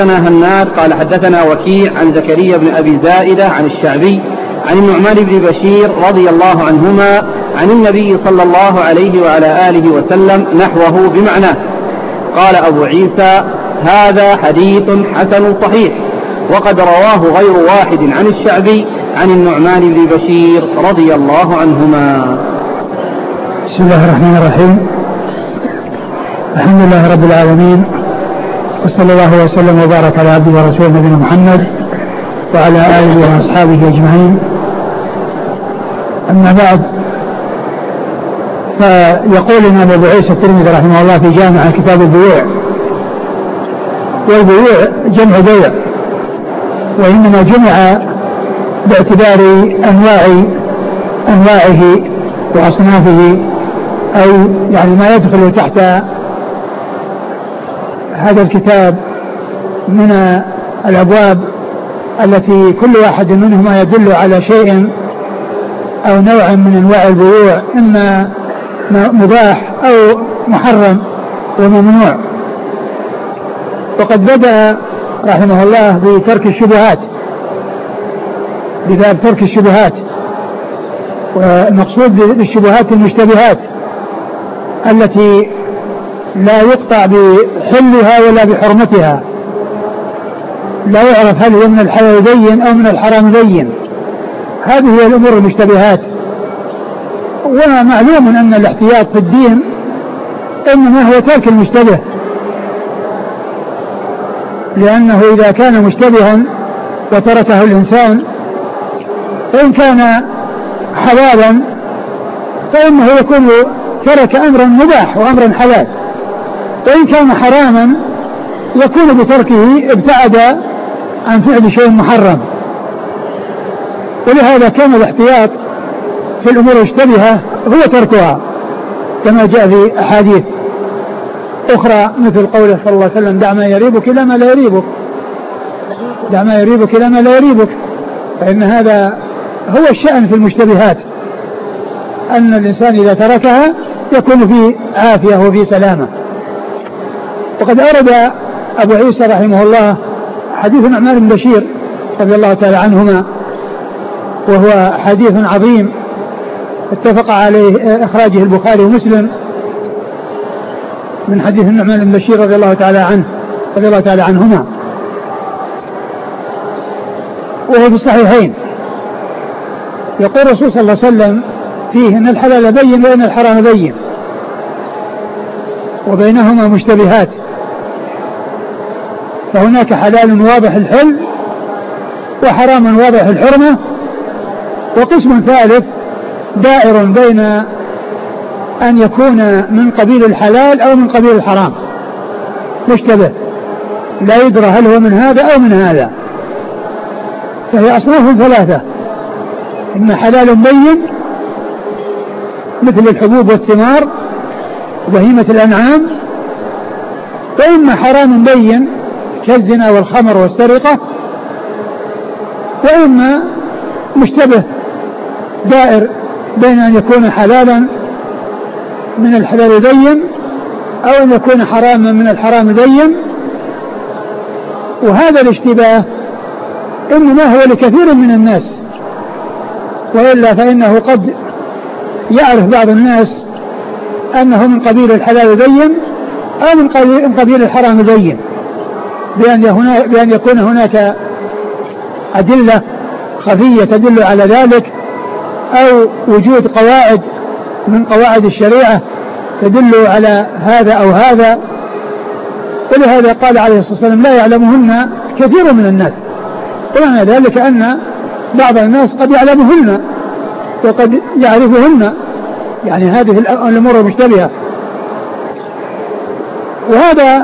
حدثنا هناد قال حدثنا وكيع عن زكريا بن أبي زائدة عن الشعبي عن النعمان بن بشير رضي الله عنهما عن النبي صلى الله عليه وعلى آله وسلم نحوه بمعناه. قال أبو عيسى هذا حديث حسن صحيح، وقد رواه غير واحد عن الشعبي عن النعمان بن بشير رضي الله عنهما. بسم الله الرحمن الرحيم. الحمد لله رب العالمين، وصلى الله وسلم وبارك على عبده ورسوله نبينا محمد وعلى آله وأصحابه أجمعين. أما بعد، فيقول الإمام أبو عيسى الترمذي رحمه الله في جامع كتاب البيوع، والبيوع جمع بيع، وإنما جمع باعتبار أنواعه وأصنافه، أو يعني ما يدخل تحت هذا الكتاب من الأبواب التي كل واحد منهما يدل على شيء أو نوع من أنواع البيوع، إما مباح أو محرم وممنوع. وقد بدأ رحمه الله بترك الشبهات، بباب ترك الشبهات، والمقصود بالشبهات المشتبهات التي لا يقطع بحلها ولا بحرمتها، لا يعرف هل هي من الحلال بين أو من الحرام بين. هذه هي الأمور المشتبهات. ومعلوم أن الاحتياط في الدين إنما هو ترك المشتبه، لأنه إذا كان مشتبها وتركه الإنسان، فإن كان حلالا فإنه يكون ترك أمرا مباح وأمرا حلال، وإن كان حراما يكون بتركه ابتعد عن فعل شيء محرم. ولهذا كان الاحتياط في الأمور المشتبهة هو تركها، كما جاء في أحاديث أخرى مثل قوله صلى الله عليه وسلم دع ما يريبك إلى ما لا يريبك، دع ما يريبك إلى ما لا يريبك. فإن هذا هو الشأن في المشتبهات، أن الإنسان إذا تركها يكون في عافية وفي سلامة. وقد أورد أبو عيسى رحمه الله حديث النعمان بن بشير رضي الله تعالى عنهما، وهو حديث عظيم اتفق عليه إخراجه البخاري ومسلم، من حديث النعمان بن بشير رضي الله تعالى عنهما، وهو في الصحيحين. يقول الرسول صلى الله عليه وسلم فيه أن الحلال بين وأن الحرام بين، وبينهما مشتبهات، فهناك حلال واضح الحل وحرام واضح الحرمة، وقسم ثالث دائر بين أن يكون من قبيل الحلال أو من قبيل الحرام، مشتبه لا يدرى هل هو من هذا أو من هذا. فهي أصناف ثلاثة: إما حلال بين مثل الحبوب والثمار وبهيمة الأنعام، وإما حرام بين كالزنا والخمر والسرقة، وإما مشتبه دائر بين أن يكون حلالا من الحلال بين أو أن يكون حراما من الحرام بين. وهذا الاشتباه إنما هو لكثير من الناس، وإلا فإنه قد يعرف بعض الناس أنه من قبيل الحلال بين أو من قبيل الحرام بين، بأن يكون هناك أدلة خفية تدل على ذلك، أو وجود قواعد من قواعد الشريعة تدل على هذا أو هذا. ولهذا قال عليه الصلاة والسلام لا يعلمهن كثير من الناس، ومعنى ذلك أن بعض الناس قد يعلمهن وقد يعرفهن، يعني هذه الأمور المشتبهة. وهذا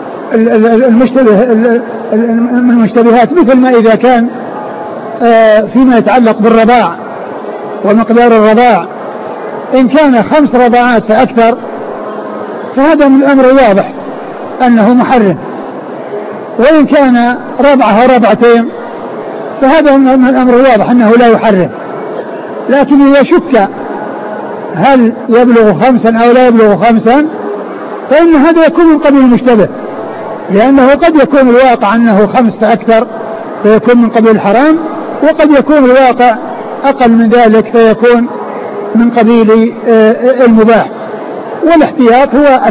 المشتبهات مثل ما إذا كان فيما يتعلق بالرضاع ومقدار الرضاع، إن كان 5 رضاعات فأكثر فهذا من الأمر واضح أنه محرم، وإن كان رضعة أو رضعتين فهذا من الأمر واضح أنه لا يحرم. لكن إذا شك هل يبلغ 5 أو لا يبلغ 5 فإن هذا يكون من قبيل المشتبه، لأنه قد يكون الواقع أنه 5 فأكثر فيكون من قبيل الحرام، وقد يكون الواقع أقل من ذلك فيكون من قبيل المباح. والاحتياط هو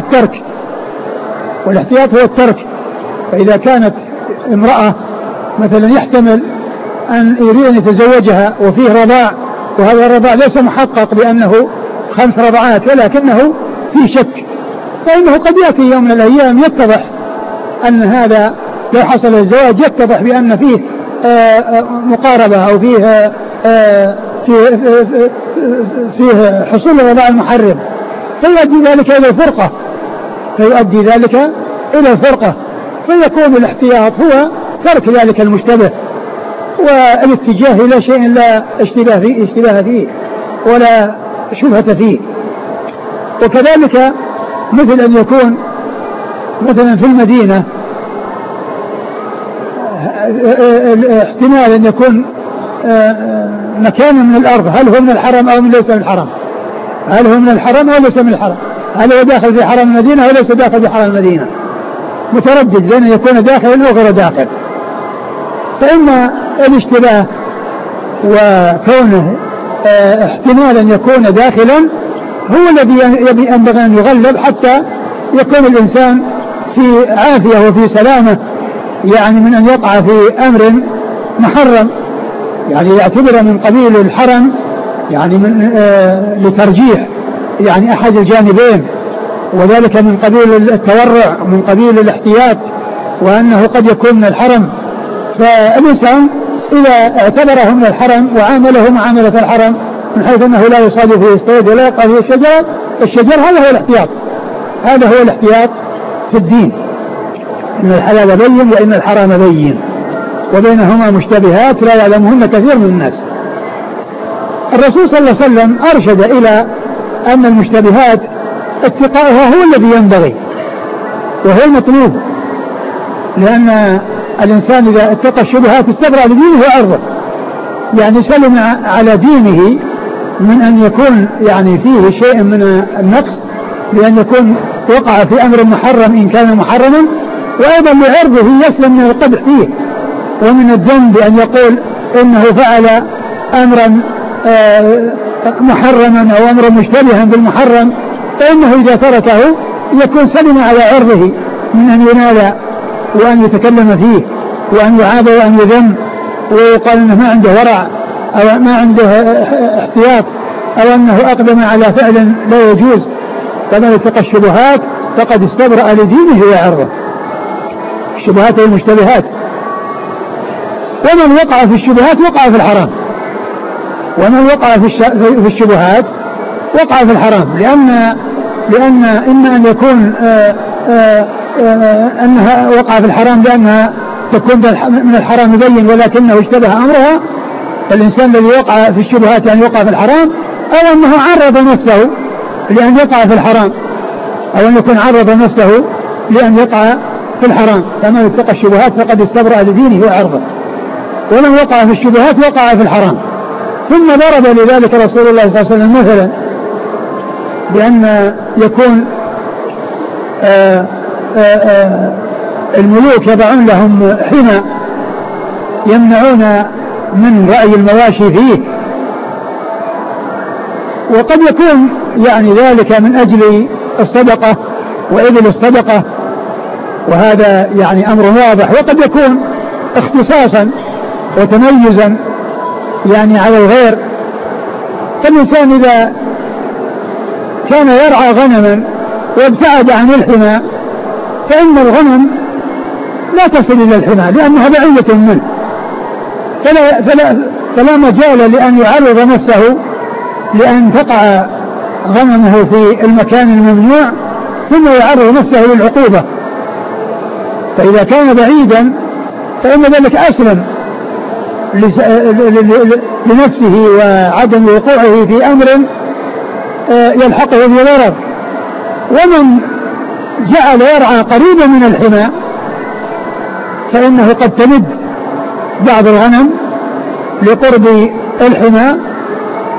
الترك. فإذا كانت امرأة مثلا يحتمل أن يريد أن يتزوجها وفيه رضاع، وهذا الرضاع ليس محقق بأنه 5 رضعات ولكنه في شك، فإنه قد يأتي يوم من الأيام يتضح أن هذا لو حصل الزواج يتضح بأن فيه مقاربة أو فيه حصول الرضاع المحرم، فيؤدي ذلك إلى الفرقة. فيكون الاحتياط هو ترك ذلك المشتبه والاتجاه إلى شيء لا اشتباه فيه ولا شبهة فيه. وكذلك مثل أن يكون مثلا في المدينة احتمال أن يكون مكان من الأرض هل هو من الحرم أو ليس من الحرم، هل هو من الحرم أو ليس من الحرم، هل هو داخل في حرم المدينة أو ليس داخل في حرم المدينة، متردد بين أن يكون داخل أو غير داخل. فإما الاشتباه وكونه احتمال أن يكون داخلا هو الذي ينبغي أن يغلب حتى يكون الإنسان في عافية وفي سلامة، يعني من أن يقع في أمر محرم، يعني يعتبر من قبيل الحرم، يعني من لترجيح يعني أحد الجانبين، وذلك من قبيل التورع من قبيل الاحتياط، وأنه قد يكون من الحرم. فالإنسان إذا اعتبره من الحرم وعامله معاملة الحرم من حيث أنه لا يصادف فيه الصيد ولا يقع فيه الشجر، هذا هو الاحتياط في الدين، إن الحلال بين وإن الحرام بين وبينهما مشتبهات لا يعلمهن كثير من الناس. الرسول صلى الله عليه وسلم أرشد إلى أن المشتبهات اتقاؤها هو الذي ينبغي وهو المطلوب، لأن الإنسان إذا اتقى الشبهات استبرأ لدينه وعرضه، يعني سلم على دينه من أن يكون يعني فيه شيء من النقص، بأن يكون وقع في أمر محرم إن كان محرما، وأيضا لعرضه يسلم من القدح فيه ومن الذنب بأن يقول إنه فعل أمرا محرما أو أمرا مشتبها بالمحرم، فإنه إذا تركه يكون سلم على عرضه من أن ينال وأن يتكلم فيه وأن يعاب وأن يذم ويقال أنه ما عنده ورع أو ما عنده احتياط أو أنه أقدم على فعل لا يجوز. فمن اتقى الشبهات فقد استبرأ لدينه وعرضه. الشبهات والمشتبهات، ومن وقع في الشبهات وقع في الحرام، ومن وقع في الشبهات وقع في الحرام، لأن إما أن يكون أنها وقع في الحرام لأنها تكون من الحرام بين ولكنه اشتبه أمرها، الإنسان الذي وقع في الشبهات يعني وقع في الحرام، أو أنه عرض نفسه لأن يقع في الحرام، أو أن يكون عرض نفسه لأن يقع في الحرام. فمن اتقى الشبهات فقد استبرأ لدينه وعرضه، ومن وقع في الشبهات وقع في الحرام. ثم ضرب لذلك رسول الله صلى الله عليه وسلم مثلا بأن يكون الملوك يضعون لهم حمى يمنعون من رأي المواشي فيه، وقد يكون يعني ذلك من أجل الصدقة وإبل الصدقة، وهذا يعني أمر واضح، وقد يكون اختصاصا وتميزا يعني على الغير. فالإنسان إذا كان يرعى غنما وابتعد عن الحمى فإن الغنم لا تصل إلى الحمى لأنها بعيدة منه، فلا مجال لأن يعرض نفسه لأن تقع غنمه في المكان الممنوع ثم يعرض نفسه للعقوبة. فإذا كان بعيدا فإن ذلك أسلم لنفسه وعدم وقوعه في أمر يلحقه بضرر. ومن جعل يرعى قريبا من الحمى فإنه قد تمد بعض الغنم لقرب الحمى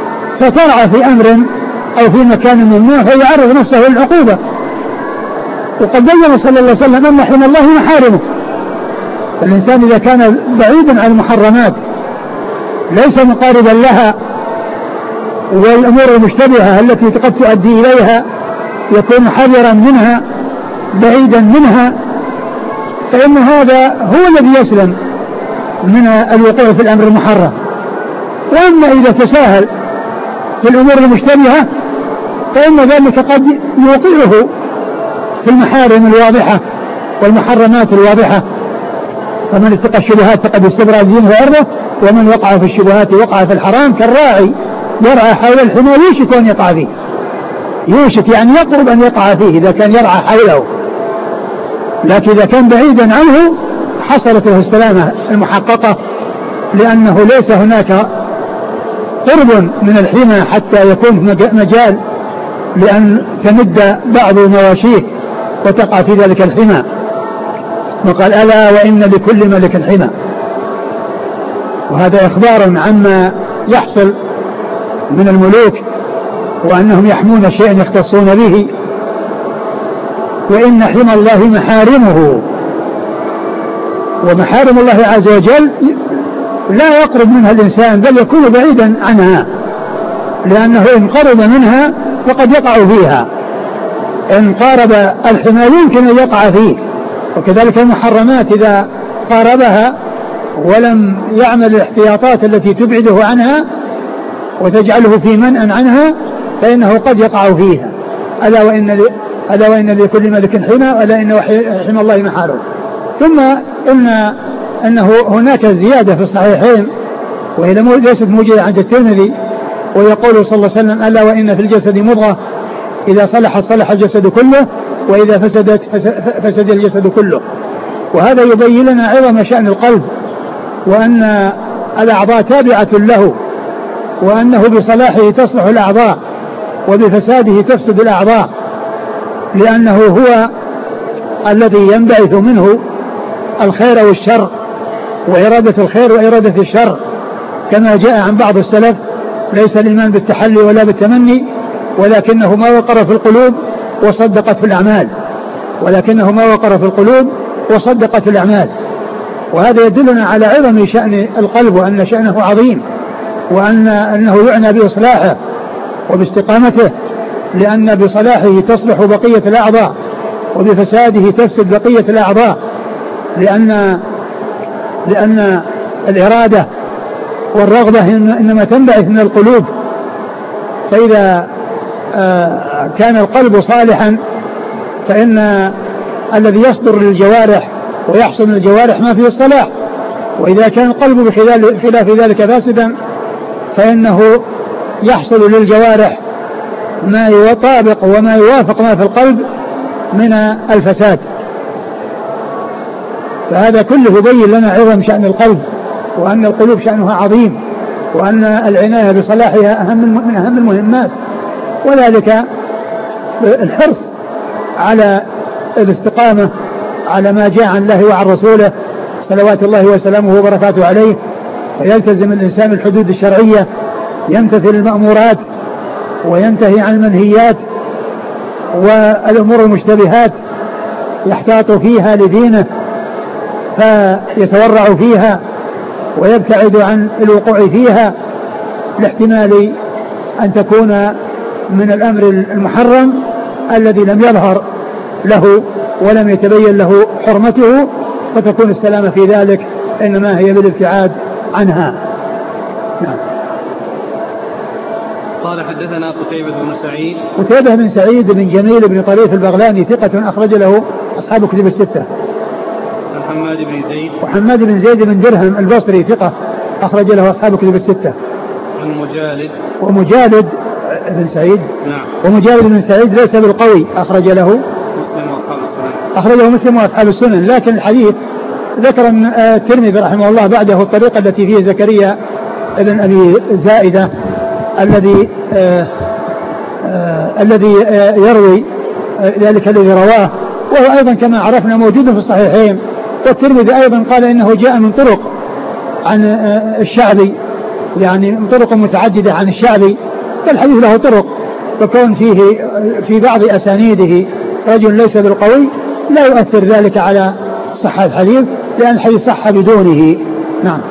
فترعى في أمر أو في مكان ممنوع فيعرض نفسه للعقوبة. وقد بين صلى الله عليه وسلم أن حمى الله محارمه. الإنسان إذا كان بعيدا عن المحرمات ليس مقاربا لها والأمور المشتبهة التي قد تؤدي إليها يكون حذرا منها بعيدا منها، فإن هذا هو الذي يسلم من الوقوع في الأمر المحرم. وأما إذا تساهل في الأمور المشتبهة فإن ذلك قد يوقعه في المحارم الواضحة والمحرمات الواضحة. فمن اتقى الشبهات فقد استبرأ دينه وعرضه، ومن وقع في الشبهات وقع في الحرام كالراعي يرعى حول الحمى يوشك أن يقع فيه، يوشك يعني يقرب أن يقع فيه إذا كان يرعى حوله، لكن إذا كان بعيدا عنه حصلت له السلامة المحققة، لأنه ليس هناك قرب من الحمى حتى يكون مجال لأن تمد بعض مواشيه وتقع في ذلك الحمى. وقال ألا وإن لكل ملك حمى، وهذا إخبار عما يحصل من الملوك وأنهم يحمون شيئا يختصون به. وإن حمى الله محارمه، ومحارم الله عز وجل لا يقرب منها الإنسان بل يكون بعيدا عنها، لأنه إن قرب منها فقد يقع فيها، إن قارب الحمى يمكن أن يقع فيه. وكذلك المحرمات إذا قاربها ولم يعمل الاحتياطات التي تبعده عنها وتجعله في منأ عنها فإنه قد يقع فيها. ألا وإن لكل ملك حمى ألا إن حمى الله محارم. ثم أنه هناك زيادة في الصحيحين وهي ليست موجودة عند الترمذي، ويقول صلى الله عليه وسلم ألا وإن في الجسد مضغة إذا صلحت صلح الجسد كله وإذا فسدت فسد الجسد كله. وهذا يبين لنا عظم شأن القلب، وأن الأعضاء تابعة له، وأنه بصلاحه تصلح الأعضاء وبفساده تفسد الأعضاء، لأنه هو الذي ينبعث منه الخير والشر وإرادة الخير وإرادة الشر، كما جاء عن بعض السلف ليس الإيمان بالتحلي ولا بالتمني ولكنه ما وقر في القلوب وصدقت في الأعمال، ولكنه ما وقر في القلوب وصدقت في الأعمال. وهذا يدلنا على عظم شأن القلب وأن شأنه عظيم، وأنه يعنى بإصلاحه وباستقامته، لأن بصلاحه تصلح بقية الأعضاء وبفساده تفسد بقية الأعضاء، لأن الإرادة والرغبة إنما تنبعث من القلوب. فإذا كان القلب صالحا فإن الذي يصدر للجوارح ويحصل من الجوارح ما فيه الصلاح، وإذا كان القلب بخلاف ذلك فاسدا فإنه يحصل للجوارح ما يطابق وما يوافق ما في القلب من الفساد. فهذا كله يبين لنا عظم شأن القلب، وأن القلوب شأنها عظيم، وأن العناية بصلاحها من أهم المهمات، وذلك الحرص على الاستقامة على ما جاء عن الله وعن رسوله صلوات الله وسلامه وبركاته عليه، ويلتزم الإنسان الحدود الشرعية، يمتثل المأمورات وينتهي عن المنهيات، والأمور المشتبهات يحتاط فيها لدينه فيتورع فيها ويبتعد عن الوقوع فيها لاحتمال أن تكون من الأمر المحرم الذي لم يظهر له ولم يتبين له حرمته، فتكون السلامة في ذلك إنما هي بالابتعاد عنها. نعم. قال حدثنا قتيبة بن سعيد بن جميل بن طريف البغلاني ثقة أخرج له أصحاب كتب الستة. وحماد بن زيد بن درهم البصري ثقة أخرج له أصحاب كتب الستة. ومجالد بن سعيد. نعم. ومجالد بن سعيد ليس بالقوي أخرجه مسلم وأصحاب السنن، لكن الحديث ذكر الترمذي رحمه الله بعده الطريقة التي فيه زكريا بن أبي زائدة الذي يروي ذلك الذي رواه، وهو أيضا كما عرفنا موجود في الصحيحين. والترمذي أيضا قال إنه جاء من طرق عن الشعبي، يعني من طرق متعددة عن الشعبي، فالحديث له طرق، وكون فيه في بعض أسانيده رجل ليس بالقوي لا يؤثر ذلك على صحة الحديث، لأن الحديث صح بدونه. نعم.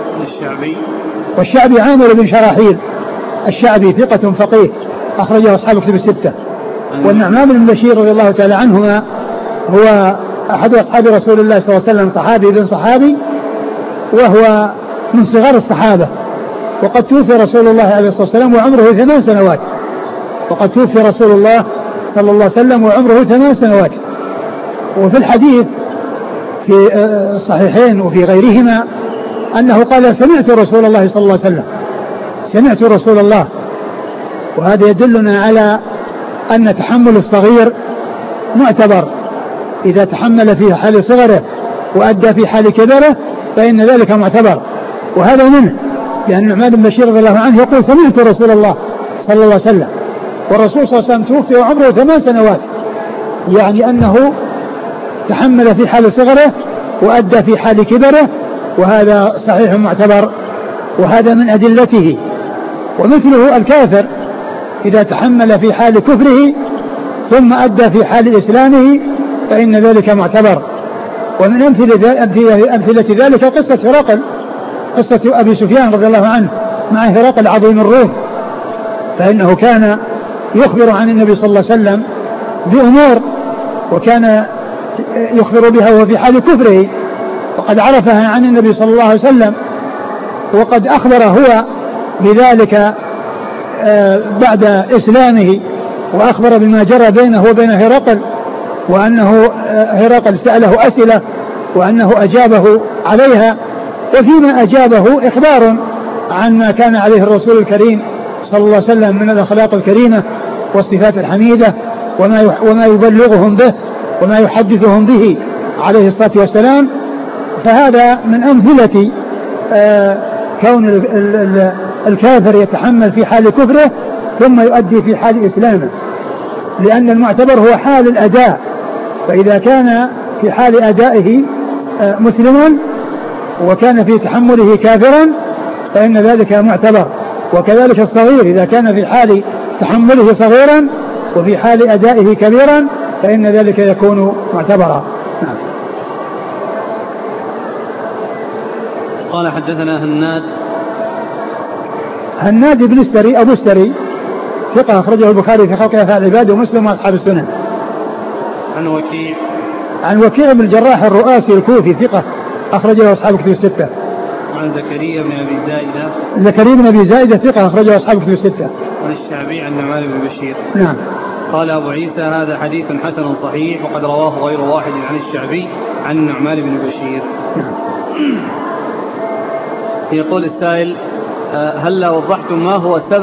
والشعبي عامر بن شراحيل الشعبي ثقة فقيه أخرجه أصحاب كتب الستة. والنعمان بن بشير رضي الله تعالى عنهما هو أحد أصحاب رسول الله صلى الله عليه وسلم، صحابي بن صحابي، وهو من صغار الصحابة، وقد توفي رسول الله عليه الصلاة والسلام وعمره 8 سنوات. وقد توفي رسول الله صلى الله عليه وسلم وعمره 8 سنوات. وفي الحديث في الصحيحين وفي غيرهما أنه قال سمعت رسول الله صلى الله عليه وسلم، سمعت رسول الله. وهذا يدلنا على أن تحمل الصغير معتبر، إذا تحمل في حال صغره وأدى في حال كبره فإن ذلك معتبر. وهذا منه، لأن النعمان بن بشير رضي الله عنه يقول سمعت رسول الله صلى الله عليه وسلم، والرسول صلى الله عليه وسلم توفي وعمره 8 سنوات، يعني أنه تحمل في حال صغره وأدى في حال كبره، وهذا صحيح معتبر، وهذا من أدلته. ومثله الكافر إذا تحمل في حال كفره ثم أدى في حال إسلامه فإن ذلك معتبر. ومن أمثلة ذلك قصة هرقل، قصة أبي سفيان رضي الله عنه مع هرقل عظيم الروم، فإنه كان يخبر عن النبي صلى الله عليه وسلم بأمور وكان يخبر بها وهو في حال كفره، وقد عرفها عن النبي صلى الله عليه وسلم، وقد أخبر هو بذلك بعد إسلامه، وأخبر بما جرى بينه وبين هرقل، وأنه هرقل سأله أسئلة وأنه أجابه عليها، وفيما أجابه إخبار عن ما كان عليه الرسول الكريم صلى الله عليه وسلم من الأخلاق الكريمة والصفات الحميدة وما يبلغهم به وما يحدثهم به عليه الصلاة والسلام. فهذا من أمثلة كون الكافر يتحمل في حال كفره ثم يؤدي في حال إسلامه، لأن المعتبر هو حال الأداء، فإذا كان في حال أدائه مسلما وكان في تحمله كافرا فإن ذلك معتبر. وكذلك الصغير إذا كان في حال تحمله صغيرا وفي حال أدائه كبيرا فإن ذلك يكون معتبرا. نعم. قال حدثنا هناد بن السري أبو السري ثقة أخرجه البخاري في خلق أفعال العباد ومسلم وأصحاب السنن. عن وكيع بن الجراح الرؤاسي الكوفي ثقة أخرجه أصحاب الكتب الستة. عن زكريا بن أبي زائدة ثقة أخرجه أصحاب الكتب الستة. عن الشعبي عن النعمان بن بشير. نعم. قال أبو عيسى هذا حديث حسن صحيح وقد رواه غير واحد عن الشعبي عن النعمان بن بشير. نعم. يقول السائل هل وضحتم ما هو السبب